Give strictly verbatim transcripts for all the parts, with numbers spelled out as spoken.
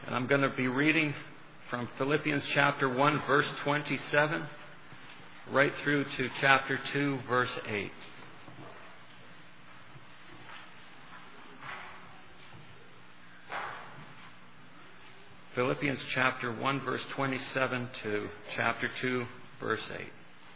And I'm going to be reading from Philippians chapter one, verse twenty-seven, right through to chapter two, verse eight. Philippians chapter one, verse twenty-seven to chapter two, verse eight.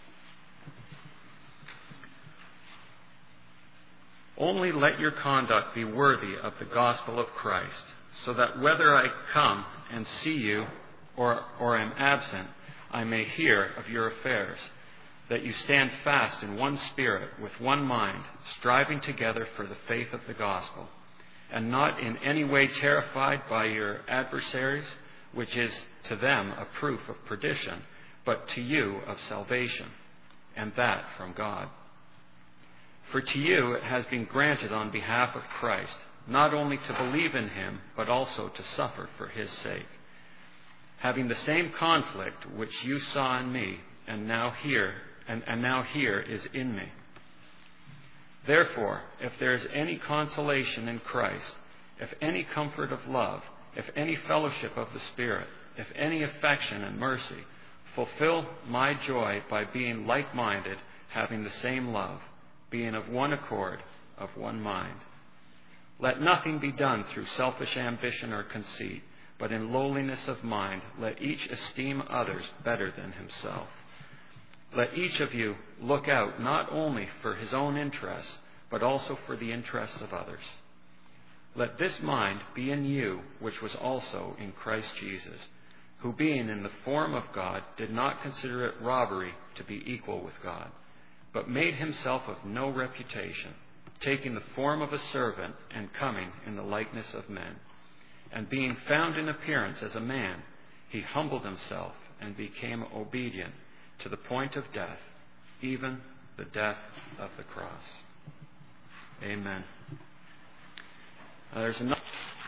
Only let your conduct be worthy of the gospel of Christ, so that whether I come and see you or, or am absent, I may hear of your affairs, that you stand fast in one spirit, with one mind, striving together for the faith of the gospel, and not in any way terrified by your adversaries, which is to them a proof of perdition, but to you of salvation, and that from God. For to you it has been granted on behalf of Christ, not only to believe in him, but also to suffer for his sake, having the same conflict which you saw in me, and now here, and, and now here is in me. Therefore, if there is any consolation in Christ, if any comfort of love, if any fellowship of the Spirit, if any affection and mercy, fulfill my joy by being like-minded, having the same love, being of one accord, of one mind. Let nothing be done through selfish ambition or conceit, but in lowliness of mind, let each esteem others better than himself. Let each of you look out not only for his own interests, but also for the interests of others. Let this mind be in you, which was also in Christ Jesus, who being in the form of God, did not consider it robbery to be equal with God, but made himself of no reputation, taking the form of a servant and coming in the likeness of men. And being found in appearance as a man, he humbled himself and became obedient to the point of death, even the death of the cross. Amen. Uh, there's another.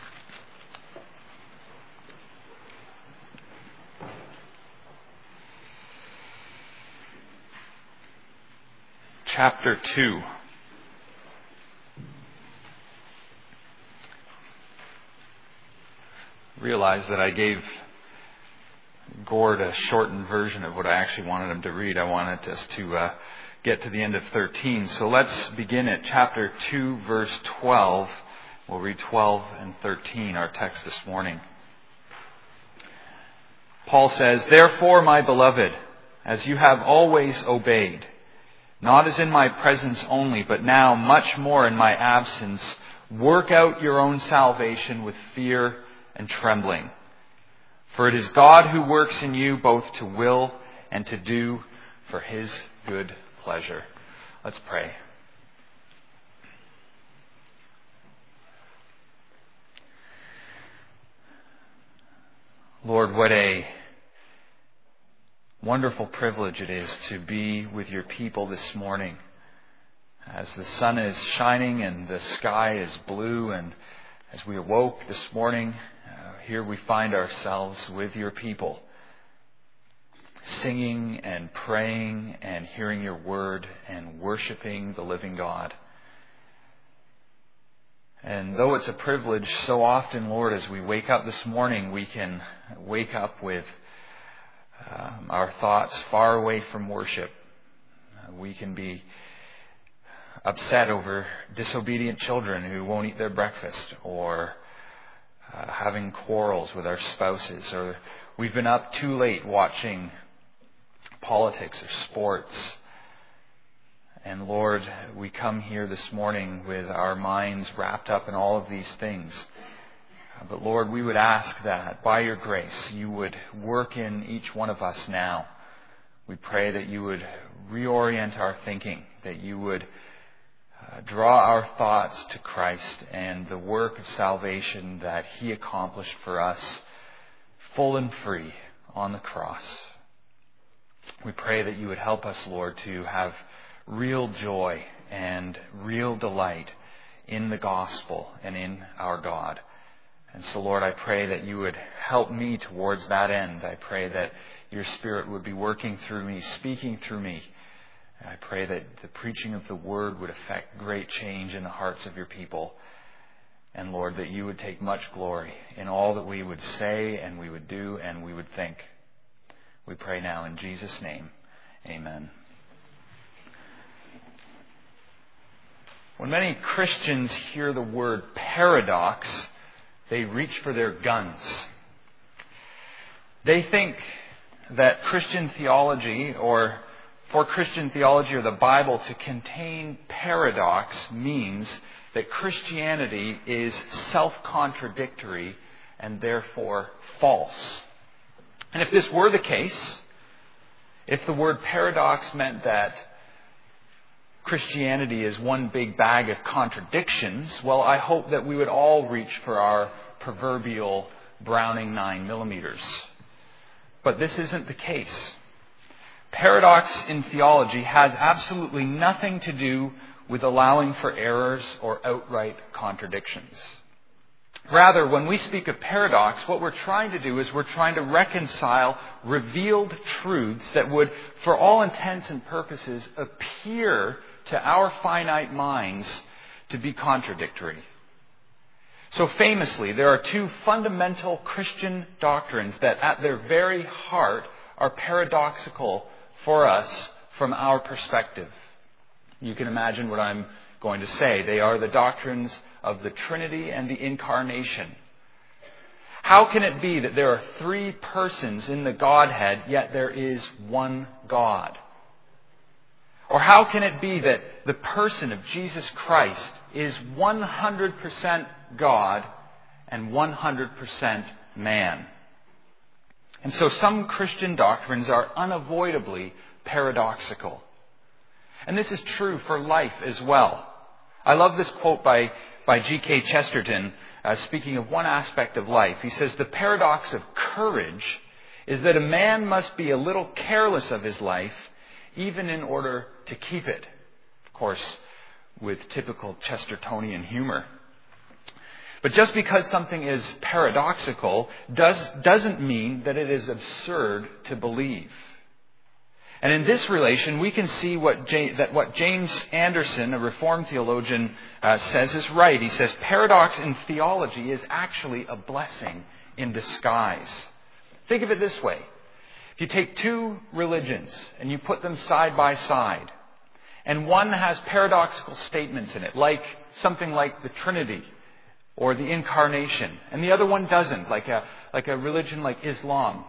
Chapter two. Realize that I gave Gord a shortened version of what I actually wanted him to read. I wanted us to uh, get to the end of thirteen. So let's begin at chapter two, verse twelve. We'll read twelve and thirteen, our text this morning. Paul says, "Therefore, my beloved, as you have always obeyed, not as in my presence only, but now much more in my absence, work out your own salvation with fear and trembling. For it is God who works in you both to will and to do for his good pleasure." Let's pray. Lord, what a wonderful privilege it is to be with your people this morning. As the sun is shining and the sky is blue, and as we awoke this morning, uh, here we find ourselves with your people, singing and praying and hearing your word and worshiping the living God. And though it's a privilege, so often, Lord, as we wake up this morning, we can wake up with um, our thoughts far away from worship. Uh, we can be upset over disobedient children who won't eat their breakfast, or uh, having quarrels with our spouses, or we've been up too late watching politics or sports. And Lord, we come here this morning with our minds wrapped up in all of these things. But Lord, we would ask that by your grace, you would work in each one of us now. We pray that you would reorient our thinking, that you would uh, draw our thoughts to Christ and the work of salvation that he accomplished for us, full and free on the cross. We pray that you would help us, Lord, to have real joy and real delight in the gospel and in our God. And so, Lord, I pray that you would help me towards that end. I pray that your Spirit would be working through me, speaking through me. And I pray that the preaching of the word would affect great change in the hearts of your people. And Lord, that you would take much glory in all that we would say and we would do and we would think. We pray now in Jesus' name. Amen. When many Christians hear the word paradox, they reach for their guns. They think that Christian theology, or for Christian theology or the Bible to contain paradox, means that Christianity is self-contradictory and therefore false. And if this were the case, if the word paradox meant that Christianity is one big bag of contradictions, well, I hope that we would all reach for our proverbial Browning nine millimeters. But this isn't the case. Paradox in theology has absolutely nothing to do with allowing for errors or outright contradictions. Rather, when we speak of paradox, what we're trying to do is we're trying to reconcile revealed truths that would, for all intents and purposes, appear to our finite minds to be contradictory. So famously, there are two fundamental Christian doctrines that at their very heart are paradoxical for us from our perspective. You can imagine what I'm going to say. They are the doctrines of the Trinity and the Incarnation. How can it be that there are three persons in the Godhead, yet there is one God? Or how can it be that the person of Jesus Christ is one hundred percent God and one hundred percent man? And so some Christian doctrines are unavoidably paradoxical. And this is true for life as well. I love this quote by, by G K Chesterton, uh, speaking of one aspect of life. He says, "The paradox of courage is that a man must be a little careless of his life, even in order to keep it." Of course, with typical Chestertonian humor. But just because something is paradoxical does, doesn't mean that it is absurd to believe. And in this relation, we can see what J- that what James Anderson, a Reformed theologian, uh, says is right. He says, paradox in theology is actually a blessing in disguise. Think of it this way. If you take two religions and you put them side by side, and one has paradoxical statements in it, like something like the Trinity or the Incarnation, and the other one doesn't, like a, like a religion like Islam,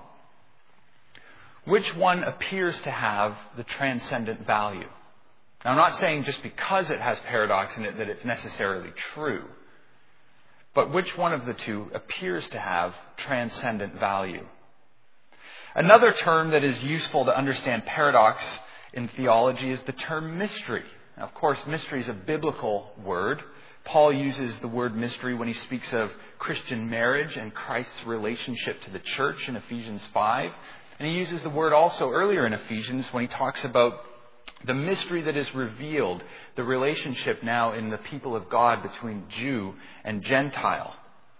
which one appears to have the transcendent value? Now, I'm not saying just because it has paradox in it that it's necessarily true, but which one of the two appears to have transcendent value? Another term that is useful to understand paradox in theology is the term mystery. Now, of course, mystery is a biblical word. Paul uses the word mystery when he speaks of Christian marriage and Christ's relationship to the church in Ephesians five. And he uses the word also earlier in Ephesians when he talks about the mystery that is revealed, the relationship now in the people of God between Jew and Gentile.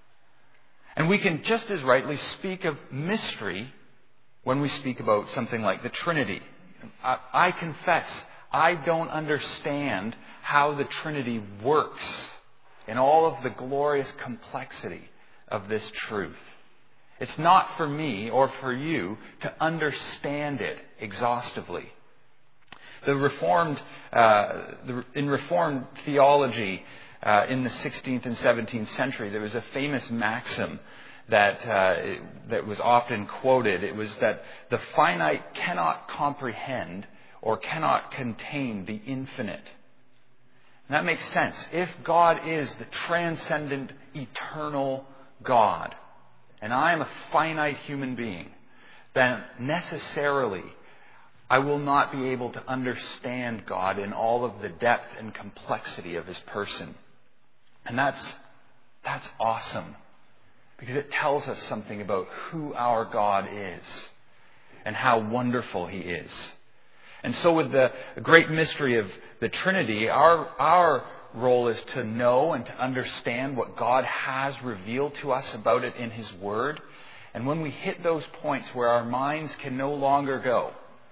And we can just as rightly speak of mystery when we speak about something like the Trinity. I, I confess, I don't understand how the Trinity works in all of the glorious complexity of this truth. It's not for me or for you to understand it exhaustively. The Reformed, uh, the, in Reformed theology uh, in the sixteenth and seventeenth century, there was a famous maxim that uh, that was often quoted. It was that the finite cannot comprehend or cannot contain the infinite. And that makes sense. If God is the transcendent, eternal God, and I am a finite human being, then necessarily I will not be able to understand God in all of the depth and complexity of His person. And that's, that's awesome, because it tells us something about who our God is and how wonderful He is. And so with the great mystery of the Trinity, our, our role is to know and to understand what God has revealed to us about it in His Word. And when we hit those points where our minds can no longer go,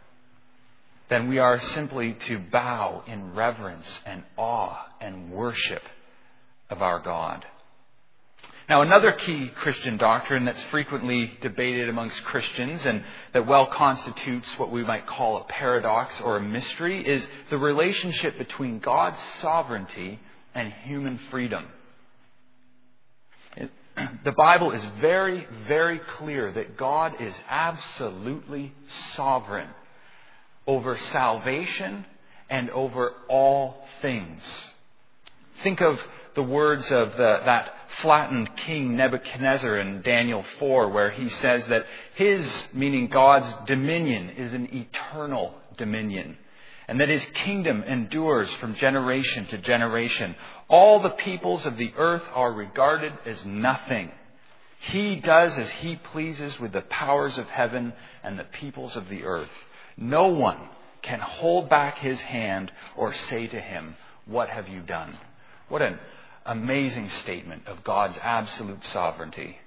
then we are simply to bow in reverence and awe and worship of our God. Now, another key Christian doctrine that's frequently debated amongst Christians and that well constitutes what we might call a paradox or a mystery is the relationship between God's sovereignty and human freedom. The Bible is very, very clear that God is absolutely sovereign over salvation and over all things. Think of the words of the, that flattened king Nebuchadnezzar in Daniel four, where he says that his, meaning God's dominion, is an eternal dominion, and that his kingdom endures from generation to generation. All the peoples of the earth are regarded as nothing. He does as he pleases with the powers of heaven and the peoples of the earth. No one can hold back his hand or say to him, "What have you done?" What an amazing statement of God's absolute sovereignty.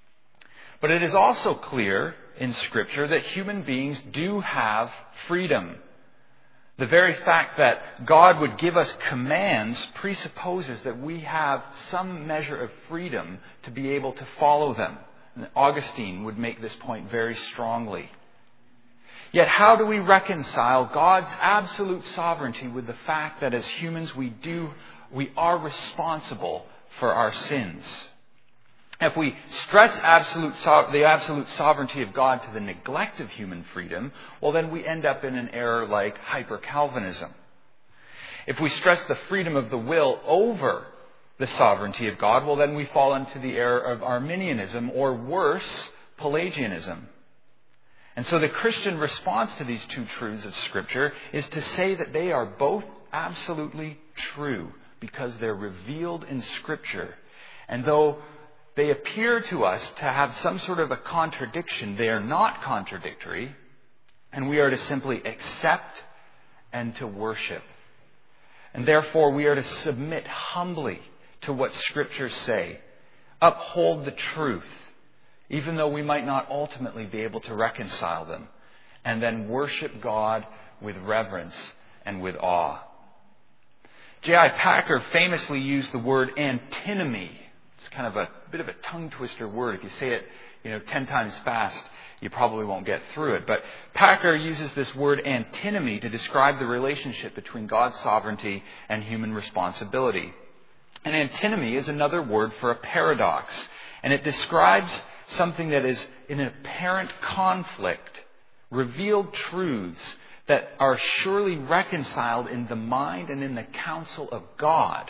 But it is also clear in Scripture that human beings do have freedom. The very fact that God would give us commands presupposes that we have some measure of freedom to be able to follow them. And Augustine would make this point very strongly. Yet how do we reconcile God's absolute sovereignty with the fact that as humans we do we are responsible for our sins? If we stress absolute so- the absolute sovereignty of God to the neglect of human freedom, well then we end up in an error like hyper-Calvinism. If we stress the freedom of the will over the sovereignty of God, well then we fall into the error of Arminianism, or worse, Pelagianism. And so the Christian response to these two truths of Scripture is to say that they are both absolutely true because they're revealed in Scripture. And though they appear to us to have some sort of a contradiction, they are not contradictory, and we are to simply accept and to worship. And therefore we are to submit humbly to what Scriptures say, uphold the truth, even though we might not ultimately be able to reconcile them, and then worship God with reverence and with awe. J I Packer famously used the word antinomy. It's kind of a bit of a tongue-twister word. If you say it, you know, ten times fast, you probably won't get through it. But Packer uses this word antinomy to describe the relationship between God's sovereignty and human responsibility. An antinomy is another word for a paradox, and it describes something that is in apparent conflict, revealed truths that are surely reconciled in the mind and in the counsel of God,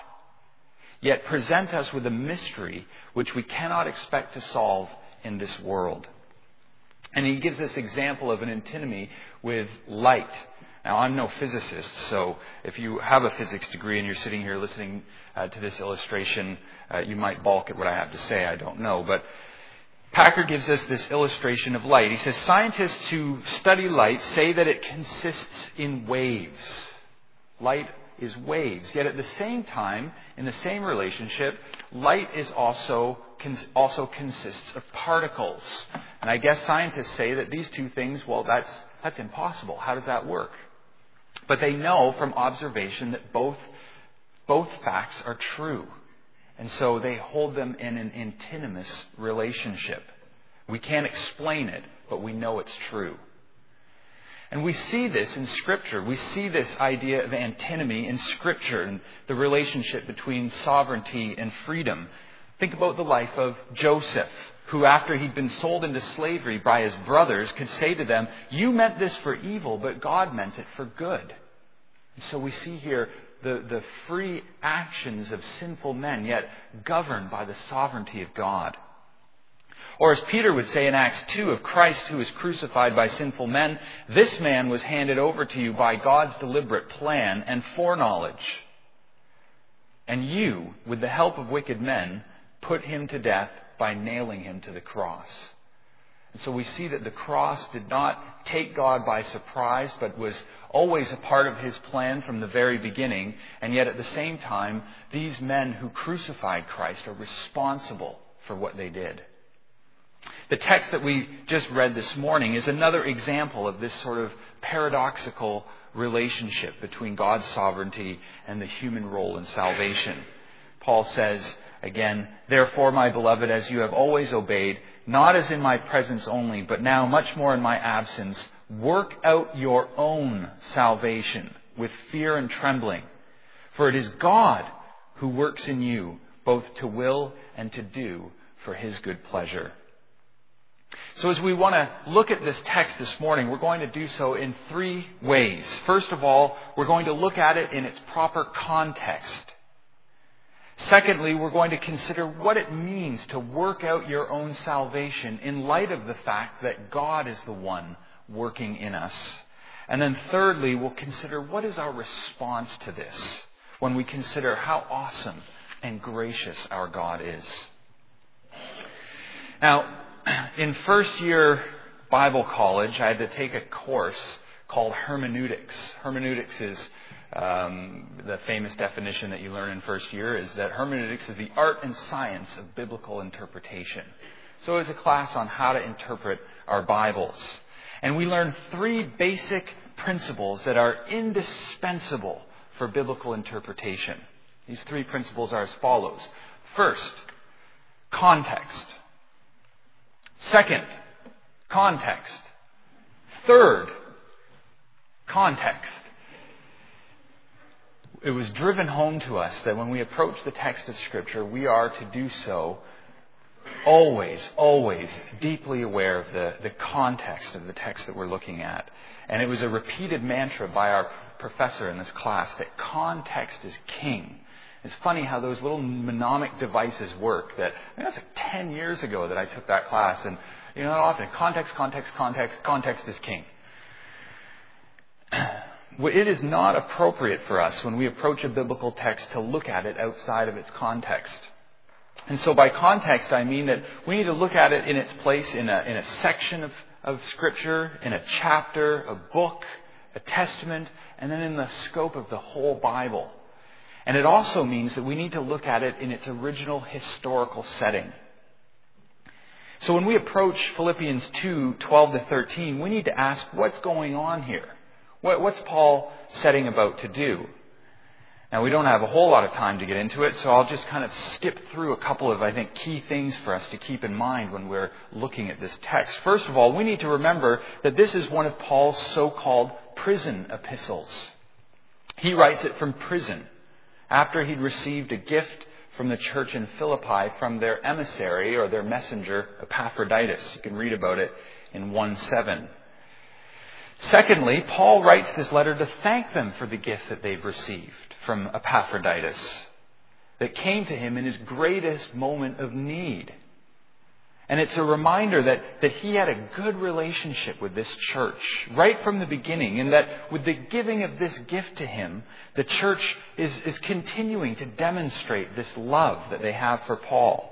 yet present us with a mystery which we cannot expect to solve in this world. And he gives this example of an antinomy with light. Now, I'm no physicist, so if you have a physics degree and you're sitting here listening uh, to this illustration, uh, you might balk at what I have to say. I don't know. But Packer gives us this illustration of light. He says, scientists who study light say that it consists in waves. Light is waves. Yet at the same time, in the same relationship, light is also also consists of particles. And I guess scientists say that these two things, well, that's that's impossible. How does that work? But they know from observation that both both facts are true. And so they hold them in an antinomous relationship. We can't explain it, but we know it's true. And we see this in Scripture. We see this idea of antinomy in Scripture and the relationship between sovereignty and freedom. Think about the life of Joseph, who after he'd been sold into slavery by his brothers could say to them, "You meant this for evil, but God meant it for good." And so we see here the, the free actions of sinful men, yet governed by the sovereignty of God. Or as Peter would say in Acts two of Christ who was crucified by sinful men, this man was handed over to you by God's deliberate plan and foreknowledge. And you, with the help of wicked men, put him to death by nailing him to the cross. And so we see that the cross did not take God by surprise, but was always a part of his plan from the very beginning. And yet at the same time, these men who crucified Christ are responsible for what they did. The text that we just read this morning is another example of this sort of paradoxical relationship between God's sovereignty and the human role in salvation. Paul says, Again, therefore, my beloved, as you have always obeyed, not as in my presence only, but now much more in my absence, work out your own salvation with fear and trembling. For it is God who works in you, both to will and to do for his good pleasure. So as we want to look at this text this morning, we're going to do so in three ways. First of all, we're going to look at it in its proper context. Secondly, we're going to consider what it means to work out your own salvation in light of the fact that God is the one working in us. And then thirdly, we'll consider what is our response to this when we consider how awesome and gracious our God is. Now, in first year Bible college, I had to take a course called hermeneutics. Hermeneutics is um, the famous definition that you learn in first year is that hermeneutics is the art and science of biblical interpretation. So it's a class on how to interpret our Bibles. And we learn three basic principles that are indispensable for biblical interpretation. These three principles are as follows. First, context. Second, context. Third, context. It was driven home to us that when we approach the text of Scripture, we are to do so always, always deeply aware of the, the context of the text that we're looking at. And it was a repeated mantra by our professor in this class that context is king. It's funny how those little mnemonic devices work. That I mean, that's like ten years ago that I took that class. And you know, often context, context, context, context is king. It is not appropriate for us when we approach a biblical text to look at it outside of its context. And so by context, I mean that we need to look at it in its place in a, in a section of, of Scripture, in a chapter, a book, a testament, and then in the scope of the whole Bible. And it also means that we need to look at it in its original historical setting. So when we approach Philippians two, twelve to thirteen, we need to ask, what's going on here? What, what's Paul setting about to do? Now, we don't have a whole lot of time to get into it, so I'll just kind of skip through a couple of, I think, key things for us to keep in mind when we're looking at this text. First of all, we need to remember that this is one of Paul's so-called prison epistles. He writes it from prison, after he'd received a gift from the church in Philippi from their emissary or their messenger, Epaphroditus. You can read about it in one seven. Secondly, Paul writes this letter to thank them for the gift that they've received from Epaphroditus that came to him in his greatest moment of need. And it's a reminder that, that he had a good relationship with this church right from the beginning, and that with the giving of this gift to him, the church is, is continuing to demonstrate this love that they have for Paul.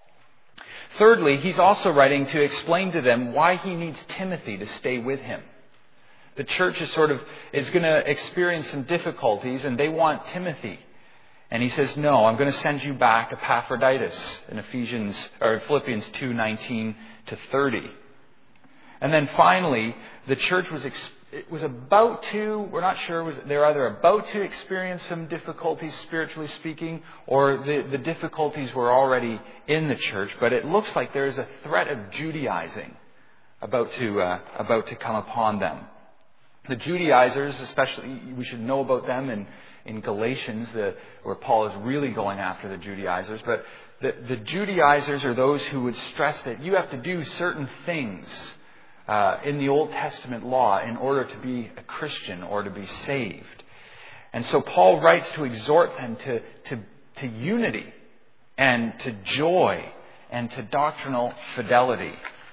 Thirdly, he's also writing to explain to them why he needs Timothy to stay with him. The church is sort of is going to experience some difficulties, and they want Timothy. And he says, no, I'm going to send you back Epaphroditus in Ephesians or Philippians two, nineteen to thirty. And then finally, the church was it was about to, we're not sure, was they're either about to experience some difficulties spiritually speaking, or the, the difficulties were already in the church. But it looks like there is a threat of Judaizing about to uh, about to come upon them. The Judaizers, especially, we should know about them in, in Galatians, the, where Paul is really going after the Judaizers. But the, the Judaizers are those who would stress that you have to do certain things uh, in the Old Testament law in order to be a Christian or to be saved. And so Paul writes to exhort them to, to, to unity and to joy and to doctrinal fidelity.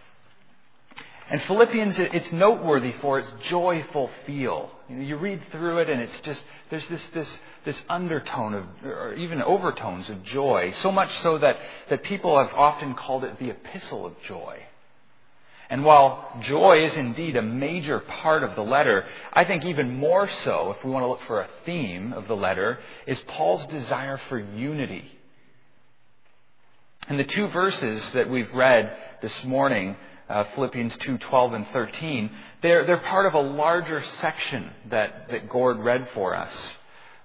And Philippians, it's noteworthy for its joyful feel. You know, you read through it and it's just, there's this, this, this undertone of, or even overtones of joy. So much so that, that people have often called it the epistle of joy. And while joy is indeed a major part of the letter, I think even more so, if we want to look for a theme of the letter, is Paul's desire for unity. And the two verses that we've read this morning, Uh, Philippians two, twelve and thirteen, they're, they're part of a larger section that, that Gord read for us.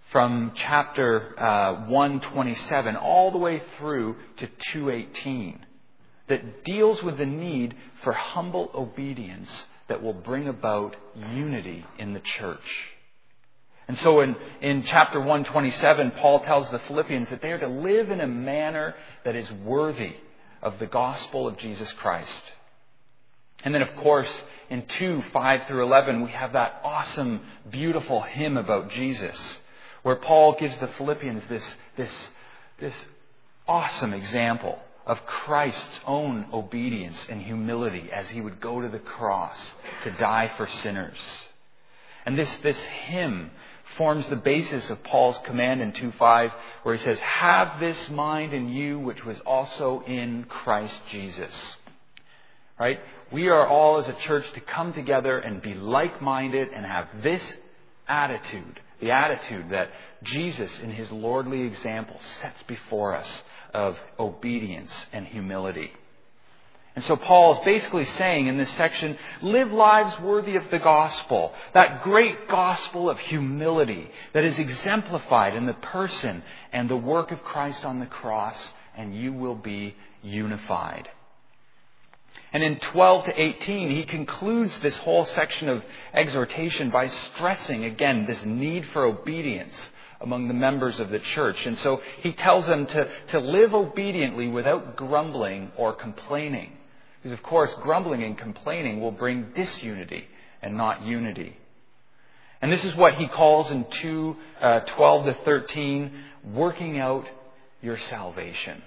from chapter uh, one twenty-seven all the way through to two eighteen that deals with the need for humble obedience that will bring about unity in the church. And so in, in chapter one twenty-seven, Paul tells the Philippians that they are to live in a manner that is worthy of the gospel of Jesus Christ. And then, of course, in two, five through eleven, we have that awesome, beautiful hymn about Jesus, where Paul gives the Philippians this, this, this awesome example of Christ's own obedience and humility as he would go to the cross to die for sinners. And this, this hymn forms the basis of Paul's command in two five, where he says, "Have this mind in you which was also in Christ Jesus." Right? We are all as a church to come together and be like-minded and have this attitude, the attitude that Jesus in his lordly example sets before us of obedience and humility. And so Paul is basically saying in this section, live lives worthy of the gospel, that great gospel of humility that is exemplified in the person and the work of Christ on the cross, and you will be unified. And in twelve to eighteen, he concludes this whole section of exhortation by stressing, again, this need for obedience among the members of the church. And so he tells them to, to live obediently without grumbling or complaining. Because, of course, grumbling and complaining will bring disunity and not unity. And this is what he calls in two, uh, twelve to thirteen, working out your salvation.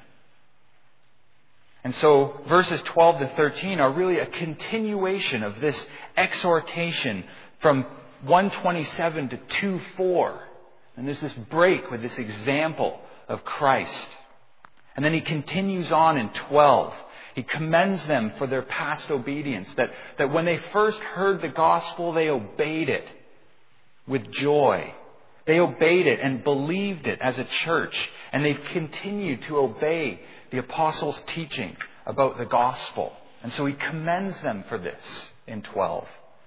And so verses twelve to thirteen are really a continuation of this exhortation from one twenty-seven to two four. And there's this break with this example of Christ. And then he continues on in twelve. He commends them for their past obedience, that, that when they first heard the gospel, they obeyed it with joy. They obeyed it and believed it as a church. And they've continued to obey the apostles' teaching about the gospel. And so he commends them for this in twelve.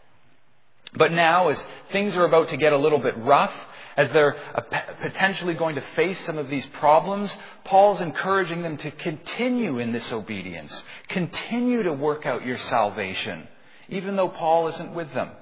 But now, as things are about to get a little bit rough, as they're potentially going to face some of these problems, Paul's encouraging them to continue in this obedience. Continue to work out your salvation, even though Paul isn't with them.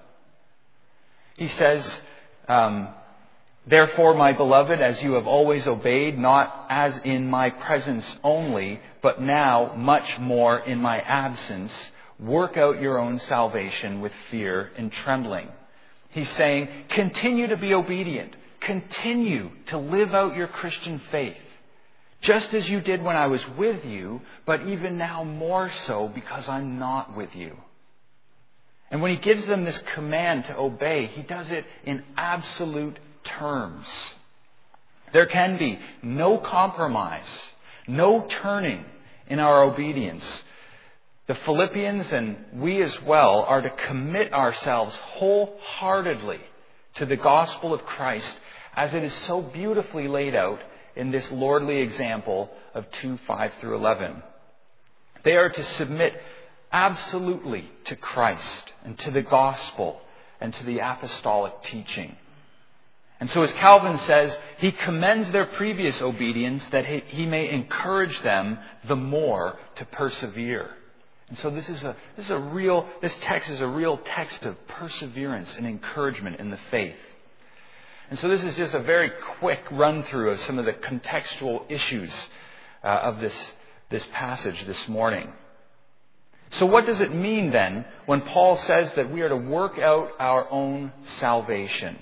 He says, um, "Therefore, my beloved, as you have always obeyed, not as in my presence only, but now much more in my absence, work out your own salvation with fear and trembling." He's saying, continue to be obedient. Continue to live out your Christian faith, just as you did when I was with you, but even now more so because I'm not with you. And when he gives them this command to obey, he does it in absolute terms. There can be no compromise, no turning in our obedience. The Philippians and we as well are to commit ourselves wholeheartedly to the gospel of Christ as it is so beautifully laid out in this lordly example of two five through eleven. They are to submit absolutely to Christ and to the gospel and to the apostolic teaching. And so as Calvin says, he commends their previous obedience that he may encourage them the more to persevere. And so this is a this is a real this text is a real text of perseverance and encouragement in the faith. And so this is just a very quick run through of some of the contextual issues uh, of this this passage this morning. So what does it mean then when Paul says that we are to work out our own salvation?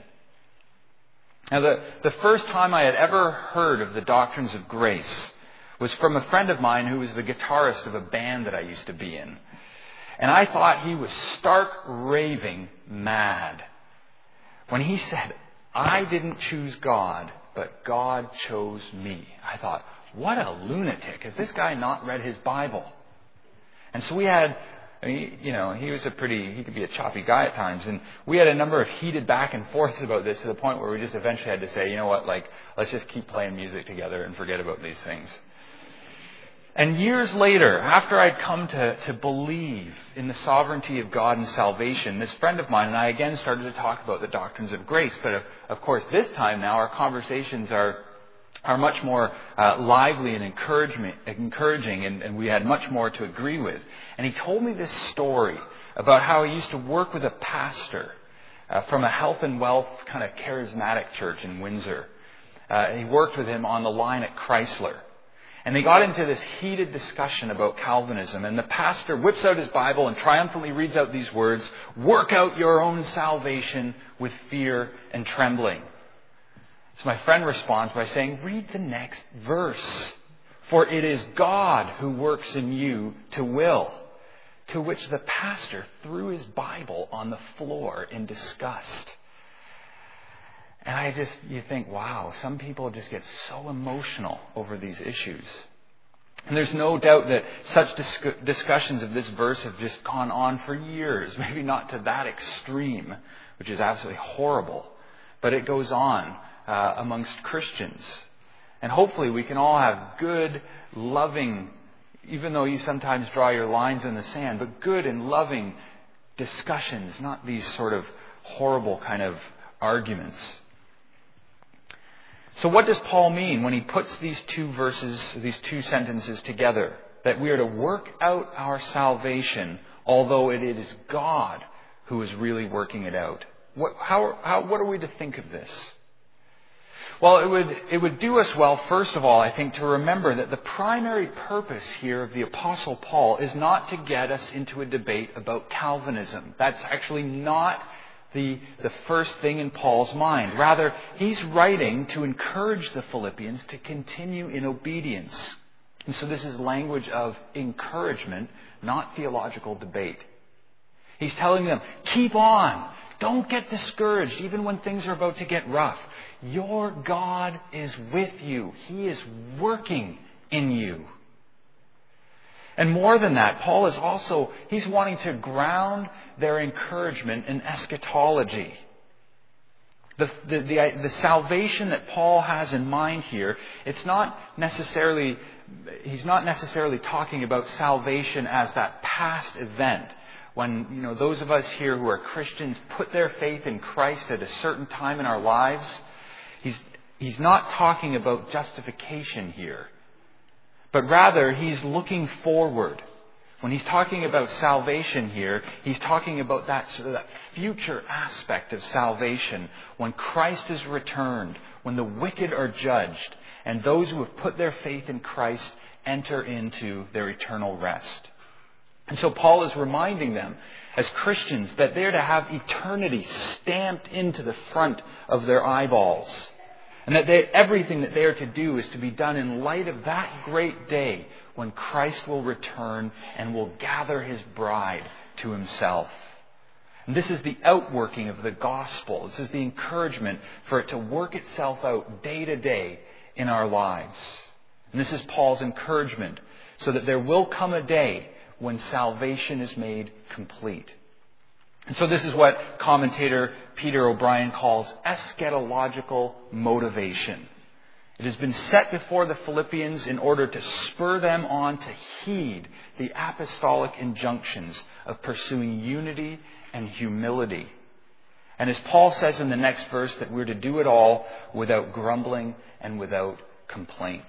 Now the, the first time I had ever heard of the doctrines of grace was from a friend of mine who was the guitarist of a band that I used to be in. And I thought he was stark raving mad when he said, "I didn't choose God, but God chose me." I thought, what a lunatic. Has this guy not read his Bible? And so we had, you know, he was a pretty, he could be a choppy guy at times. And we had a number of heated back and forths about this to the point where we just eventually had to say, you know what, like, let's just keep playing music together and forget about these things. And years later, after I'd come to, to believe in the sovereignty of God and salvation, this friend of mine and I again started to talk about the doctrines of grace. But of, of course, this time now our conversations are are much more uh, lively and encouraging, encouraging and, and we had much more to agree with. And he told me this story about how he used to work with a pastor uh, from a health and wealth kind of charismatic church in Windsor. Uh, he worked with him on the line at Chrysler. And they got into this heated discussion about Calvinism. And the pastor whips out his Bible and triumphantly reads out these words, "Work out your own salvation with fear and trembling." So my friend responds by saying, "Read the next verse. For it is God who works in you to will." To which the pastor threw his Bible on the floor in disgust. And I just, you think, wow, some people just get so emotional over these issues. And there's no doubt that such dis- discussions of this verse have just gone on for years. Maybe not to that extreme, which is absolutely horrible. But it goes on uh, amongst Christians. And hopefully we can all have good, loving, even though you sometimes draw your lines in the sand, but good and loving discussions, not these sort of horrible kind of arguments. So what does Paul mean when he puts these two verses, these two sentences together? That we are to work out our salvation, although it is God who is really working it out. What, how, how, what are we to think of this? Well, it would, it would do us well, first of all, I think, to remember that the primary purpose here of the Apostle Paul is not to get us into a debate about Calvinism. That's actually not The, the first thing in Paul's mind. Rather, he's writing to encourage the Philippians to continue in obedience. And so this is language of encouragement, not theological debate. He's telling them, keep on. Don't get discouraged, even when things are about to get rough. Your God is with you. He is working in you. And more than that, Paul is also, he's wanting to ground their encouragement in eschatology. The, the, the, the salvation that Paul has in mind here, it's not necessarily, he's not necessarily talking about salvation as that past event. When, you know, those of us here who are Christians put their faith in Christ at a certain time in our lives, he's, he's not talking about justification here. But rather, he's looking forward. When he's talking about salvation here, he's talking about that sort of that future aspect of salvation. When Christ is returned, when the wicked are judged, and those who have put their faith in Christ enter into their eternal rest. And so Paul is reminding them, as Christians, that they're to have eternity stamped into the front of their eyeballs. And that they, everything that they are to do is to be done in light of that great day when Christ will return and will gather His bride to Himself. And this is the outworking of the gospel. This is the encouragement for it to work itself out day to day in our lives. And this is Paul's encouragement, so that there will come a day when salvation is made complete. And so this is what commentator Peter O'Brien calls eschatological motivation. It has been set before the Philippians in order to spur them on to heed the apostolic injunctions of pursuing unity and humility. And as Paul says in the next verse, that we're to do it all without grumbling and without complaint.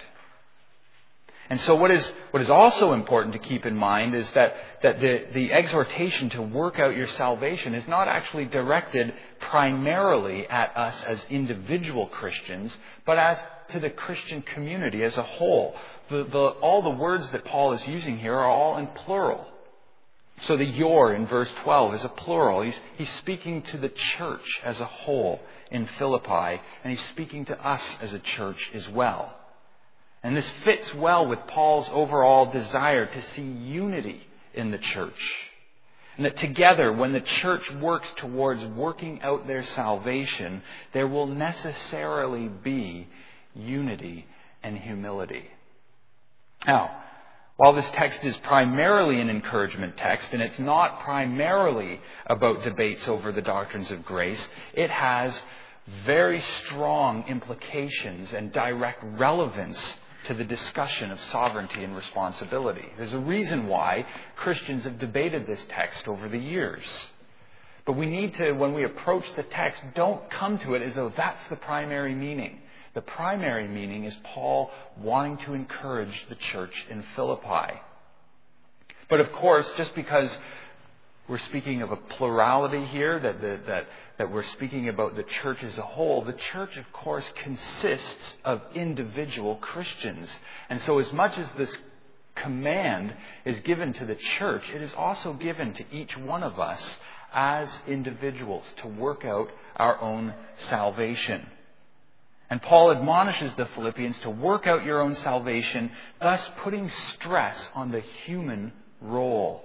And so what is what is also important to keep in mind is that, that the, the exhortation to work out your salvation is not actually directed primarily at us as individual Christians, but as to the Christian community as a whole. The, the, all the words that Paul is using here are all in plural. So the your in verse twelve is a plural. He's, he's speaking to the church as a whole in Philippi, and he's speaking to us as a church as well. And this fits well with Paul's overall desire to see unity in the church. And that together, when the church works towards working out their salvation, there will necessarily be unity and humility. Now, while this text is primarily an encouragement text, and it's not primarily about debates over the doctrines of grace, it has very strong implications and direct relevance to the discussion of sovereignty and responsibility. There's a reason why Christians have debated this text over the years. But we need to, when we approach the text, don't come to it as though that's the primary meaning. The primary meaning is Paul wanting to encourage the church in Philippi. But of course, just because we're speaking of a plurality here, that, that, that, that we're speaking about the church as a whole, the church, of course, consists of individual Christians. And so as much as this command is given to the church, it is also given to each one of us as individuals to work out our own salvation. And Paul admonishes the Philippians to work out your own salvation, thus putting stress on the human role.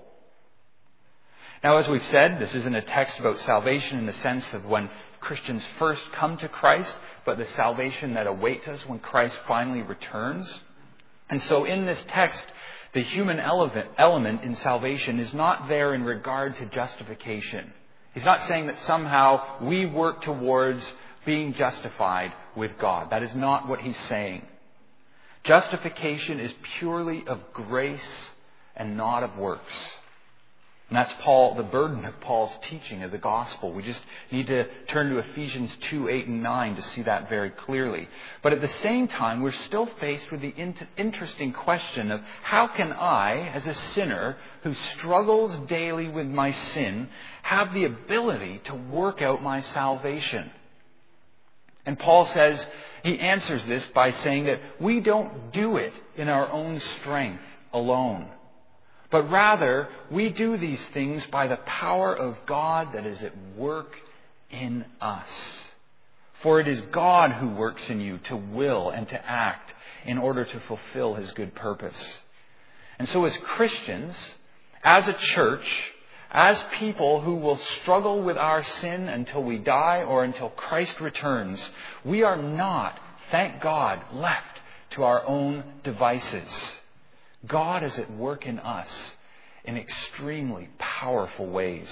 Now, as we've said, this isn't a text about salvation in the sense of when Christians first come to Christ, but the salvation that awaits us when Christ finally returns. And so in this text, the human element in salvation is not there in regard to justification. He's not saying that somehow we work towards being justified with God. That is not what he's saying. Justification is purely of grace and not of works. And that's Paul, the burden of Paul's teaching of the gospel. We just need to turn to Ephesians two, eight, and nine to see that very clearly. But at the same time, we're still faced with the interesting question of how can I, as a sinner who struggles daily with my sin, have the ability to work out my salvation? And Paul says, he answers this by saying that we don't do it in our own strength alone. But rather, we do these things by the power of God that is at work in us. For it is God who works in you to will and to act in order to fulfill his good purpose. And so as Christians, as a church, as people who will struggle with our sin until we die or until Christ returns, we are not, thank God, left to our own devices. God is at work in us in extremely powerful ways.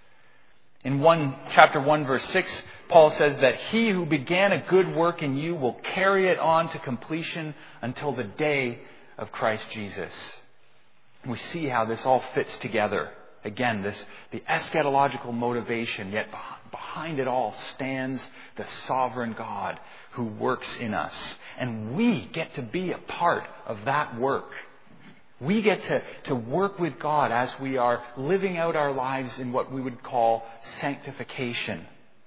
In one, chapter one, verse six, Paul says that he who began a good work in you will carry it on to completion until the day of Christ Jesus. We see how this all fits together. Again, this the eschatological motivation, yet behind it all stands the sovereign God who works in us. And we get to be a part of that work. We get to, to work with God as we are living out our lives in what we would call sanctification.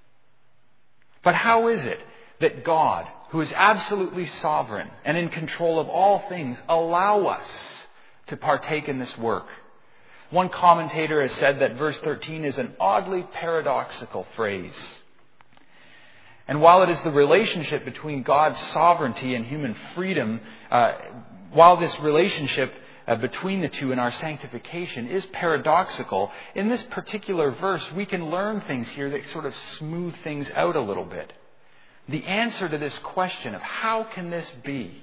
But how is it that God, who is absolutely sovereign and in control of all things, allow us to partake in this work? One commentator has said that verse thirteen is an oddly paradoxical phrase. And while it is the relationship between God's sovereignty and human freedom, uh, while this relationship uh, between the two in our sanctification is paradoxical, in this particular verse we can learn things here that sort of smooth things out a little bit. The answer to this question of how can this be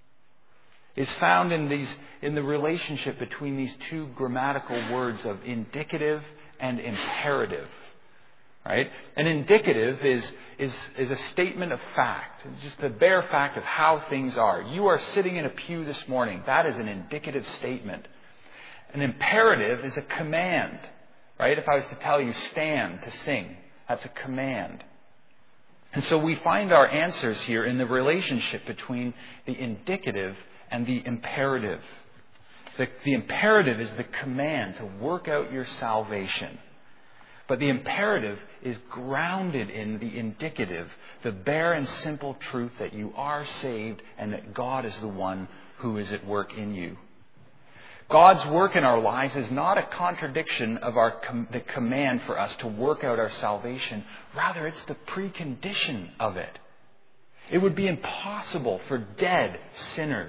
is found in these in the relationship between these two grammatical words of indicative and imperative. Right? An indicative is, is, is a statement of fact. It's just the bare fact of how things are. You are sitting in a pew this morning. That is an indicative statement. An imperative is a command. Right? If I was to tell you stand to sing, that's a command. And so we find our answers here in the relationship between the indicative and the imperative. The, the imperative is the command to work out your salvation. But the imperative is grounded in the indicative, the bare and simple truth that you are saved and that God is the one who is at work in you. God's work in our lives is not a contradiction of our com- the command for us to work out our salvation. Rather, it's the precondition of it. It would be impossible for dead sinners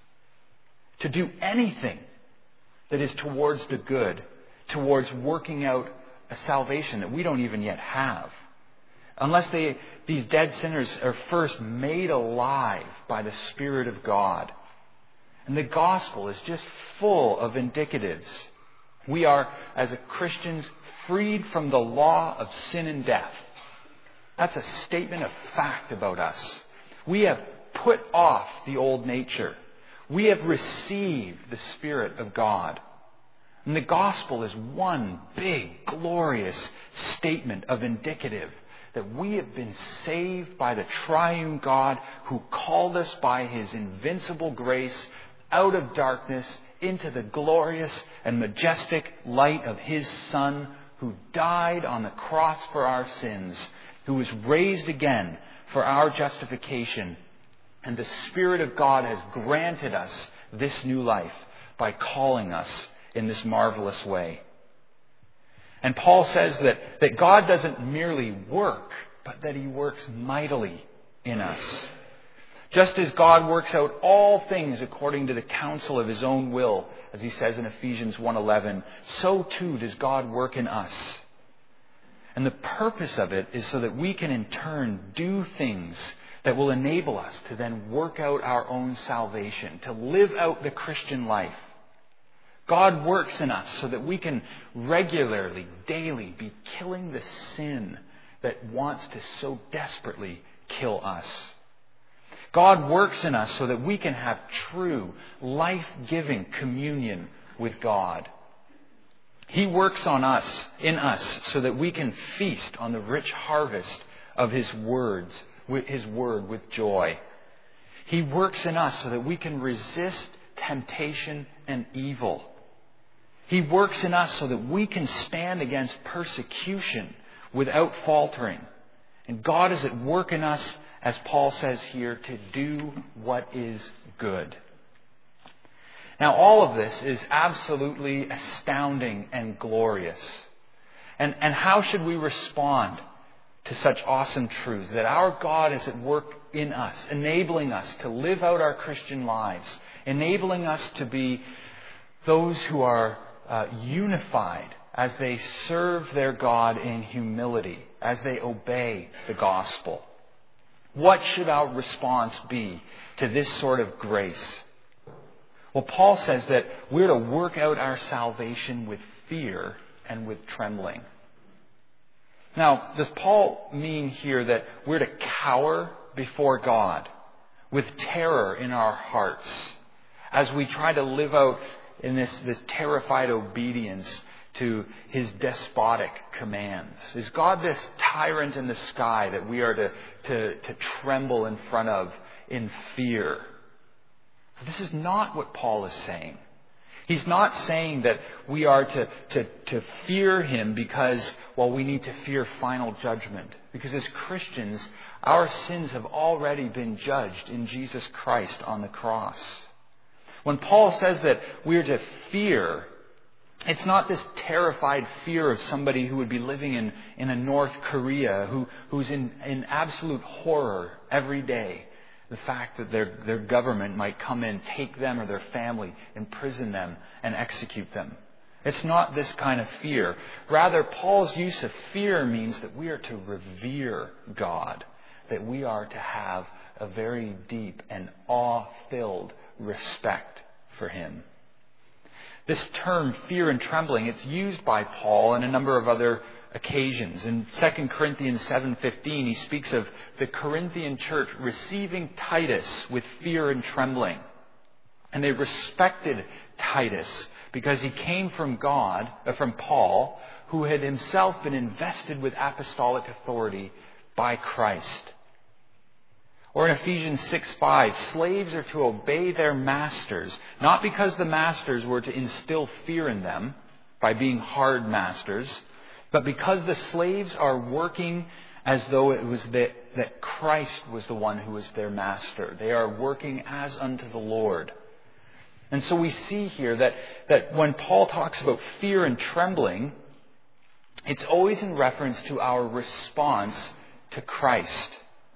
to do anything that is towards the good, towards working out a salvation that we don't even yet have, unless they, these dead sinners are first made alive by the Spirit of God. And the gospel is just full of indicatives. We are, as Christians, freed from the law of sin and death. That's a statement of fact about us. We have put off the old nature. We have received the Spirit of God. And the gospel is one big, glorious statement of indicative that we have been saved by the triune God who called us by His invincible grace out of darkness into the glorious and majestic light of His Son, who died on the cross for our sins, who was raised again for our justification. And the Spirit of God has granted us this new life by calling us in this marvelous way. And Paul says that, that God doesn't merely work, but that He works mightily in us. Just as God works out all things according to the counsel of His own will, as he says in Ephesians one eleven, so too does God work in us. And the purpose of it is so that we can in turn do things that will enable us to then work out our own salvation, to live out the Christian life. God works in us so that we can regularly, daily be killing the sin that wants to so desperately kill us. God works in us so that we can have true, life-giving communion with God. He works on us, in us, so that we can feast on the rich harvest of His words, with His word with joy. He works in us so that we can resist temptation and evil. He works in us so that we can stand against persecution without faltering. And God is at work in us, as Paul says here, to do what is good. Now, all of this is absolutely astounding and glorious. And, and how should we respond to such awesome truths? That our God is at work in us, enabling us to live out our Christian lives, enabling us to be those who are uh, unified as they serve their God in humility, as they obey the gospel. What should our response be to this sort of grace? Well, Paul says that we're to work out our salvation with fear and with trembling. Now, does Paul mean here that we're to cower before God with terror in our hearts as we try to live out in this, this terrified obedience to His despotic commands? Is God this tyrant in the sky that we are to, to, to tremble in front of in fear? This is not what Paul is saying. He's not saying that we are to, to, to fear Him because, well, we need to fear final judgment. Because as Christians, our sins have already been judged in Jesus Christ on the cross. When Paul says that we're to fear, it's not this terrified fear of somebody who would be living in, in a North Korea who, who's in, in absolute horror every day. The fact that their, their government might come in, take them or their family, imprison them, and execute them. It's not this kind of fear. Rather, Paul's use of fear means that we are to revere God, that we are to have a very deep and awe-filled respect for Him. This term, fear and trembling, it's used by Paul in a number of other occasions. In Second Corinthians seven fifteen, he speaks of the Corinthian church receiving Titus with fear and trembling. And they respected Titus because he came from God, uh, from Paul, who had himself been invested with apostolic authority by Christ. Or in Ephesians six five, slaves are to obey their masters, not because the masters were to instill fear in them by being hard masters, but because the slaves are working as though it was that, that Christ was the one who was their master. They are working as unto the Lord. And so we see here that, that when Paul talks about fear and trembling, it's always in reference to our response to Christ.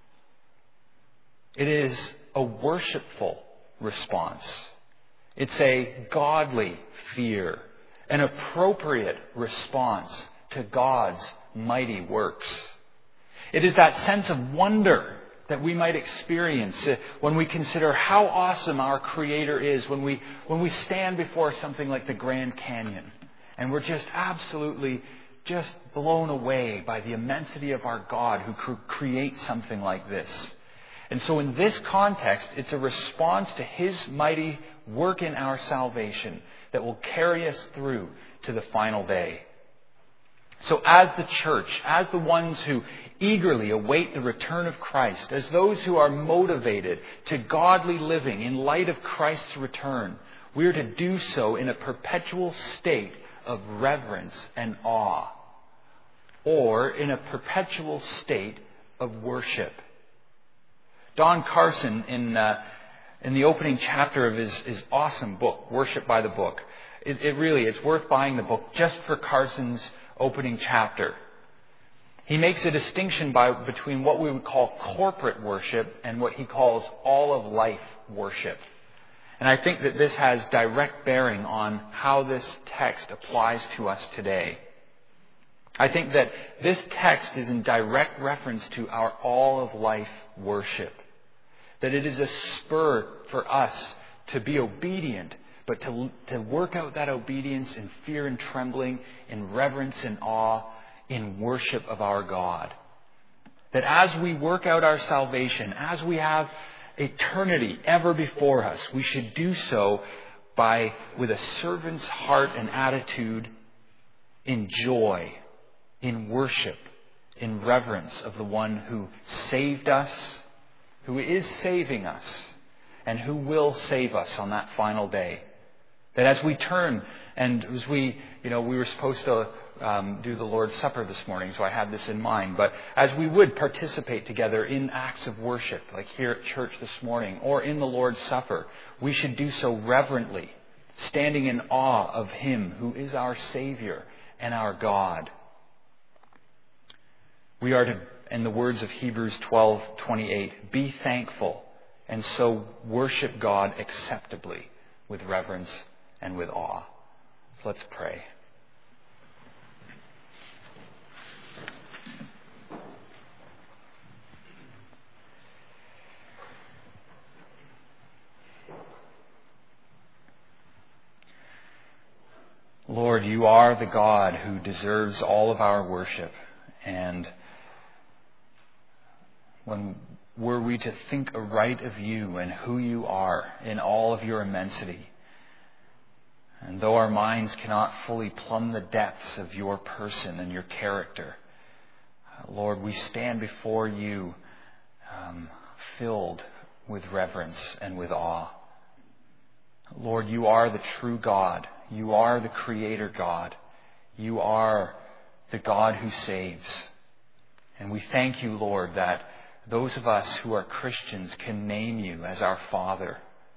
It is a worshipful response. It's a godly fear, an appropriate response to God's mighty works. It is that sense of wonder that we might experience when we consider how awesome our Creator is, when we when we stand before something like the Grand Canyon and we're just absolutely just blown away by the immensity of our God who creates something like this. And so in this context, it's a response to His mighty work in our salvation that will carry us through to the final day. So as the church, as the ones who eagerly await the return of Christ, as those who are motivated to godly living in light of Christ's return, we are to do so in a perpetual state of reverence and awe, or in a perpetual state of worship. Don Carson, in uh, in the opening chapter of his, his awesome book, Worship by the Book, it, it really, it's worth buying the book just for Carson's opening chapter. He makes a distinction by, between what we would call corporate worship and what he calls all of life worship. And I think that this has direct bearing on how this text applies to us today. I think that this text is in direct reference to our all of life worship. That it is a spur for us to be obedient, but to, to work out that obedience in fear and trembling, in reverence and awe, in worship of our God. That as we work out our salvation, as we have eternity ever before us, we should do so by, with a servant's heart and attitude, in joy, in worship, in reverence of the one who saved us, who is saving us, and who will save us on that final day. That as we turn, and as we, you know, we were supposed to um, do the Lord's Supper this morning, so I had this in mind. But as we would participate together in acts of worship, like here at church this morning, or in the Lord's Supper, we should do so reverently, standing in awe of Him who is our Savior and our God. We are to, in the words of Hebrews twelve twenty-eight, be thankful and so worship God acceptably with reverence and with awe. So let's pray. Lord, you are the God who deserves all of our worship. And when were we to think aright of you and who you are in all of your immensity, and though our minds cannot fully plumb the depths of your person and your character, Lord, we stand before you um, filled with reverence and with awe. Lord, you are the true God. You are the Creator God. You are the God who saves. And we thank you, Lord, that those of us who are Christians can name you as our Father.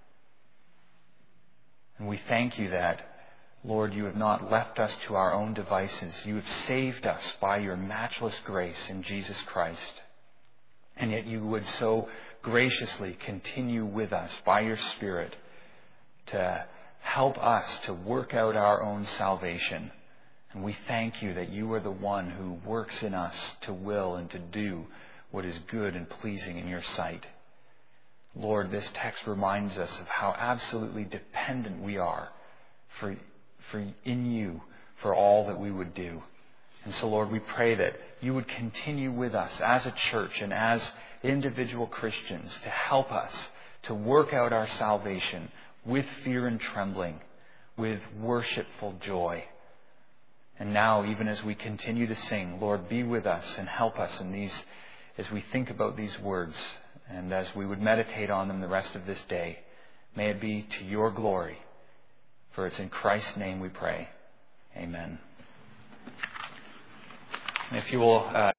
And we thank you that, Lord, you have not left us to our own devices. You have saved us by your matchless grace in Jesus Christ. And yet you would so graciously continue with us by your Spirit to help us to work out our own salvation. And we thank you that you are the one who works in us to will and to do what is good and pleasing in your sight. Lord, this text reminds us of how absolutely dependent we are for, for in you for all that we would do. And so, Lord, we pray that you would continue with us as a church and as individual Christians to help us to work out our salvation with fear and trembling, with worshipful joy. And now, even as we continue to sing, Lord, be with us and help us in these, as we think about these words, and as we would meditate on them the rest of this day. May it be to your glory. For it's in Christ's name we pray. Amen. And if you will... Uh